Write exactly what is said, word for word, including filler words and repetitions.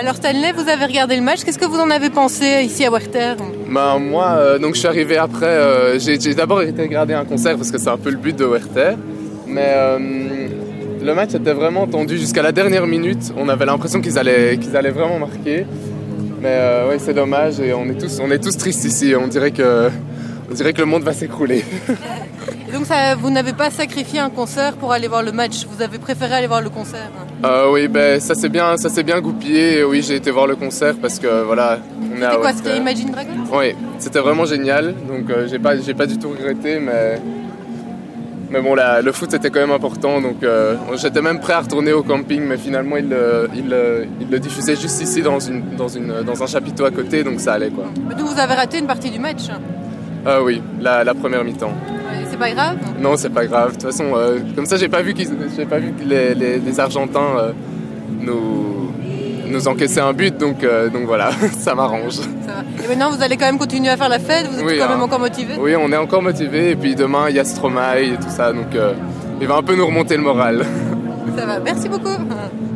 Alors Stanley, vous avez regardé le match, qu'est-ce que vous en avez pensé ici à Werther? Ben, moi, euh, donc je suis arrivé après, euh, j'ai, j'ai d'abord été regarder un concert parce que c'est un peu le but de Werther, mais euh, le match était vraiment tendu jusqu'à la dernière minute, on avait l'impression qu'ils allaient, qu'ils allaient vraiment marquer, mais euh, ouais, c'est dommage et on est tous, on est tous tristes ici, on dirait que, on dirait que le monde va s'écrouler. Et donc ça, vous n'avez pas sacrifié un concert pour aller voir le match, vous avez préféré aller voir le concert? Euh, oui, ben ça s'est bien, ça s'est bien goupillé. Et oui, j'ai été voir le concert parce que voilà, on est. C'était quoi? C'était Imagine Dragons? Oui, c'était vraiment génial. Donc euh, j'ai pas, j'ai pas du tout regretté, mais mais bon là, le foot c'était quand même important. Donc euh, j'étais même prêt à retourner au camping, mais finalement il, il, il le diffusait juste ici dans une, dans une, dans un chapiteau à côté, donc ça allait quoi. Mais donc vous avez raté une partie du match? Ah oui, la, la première mi-temps. C'est pas grave? Non, c'est pas grave. De toute façon, euh, comme ça, j'ai pas vu qu'ils, j'ai pas vu que les, les, les Argentins euh, nous, nous encaissaient un but, donc, euh, donc voilà, ça m'arrange. Ça va. Et maintenant, vous allez quand même continuer à faire la fête? Vous êtes oui, quand hein. même encore motivé? Oui, on est encore motivé. Et puis demain, il y a Stromae et tout ça, donc euh, il va un peu nous remonter le moral. Ça va. Merci beaucoup.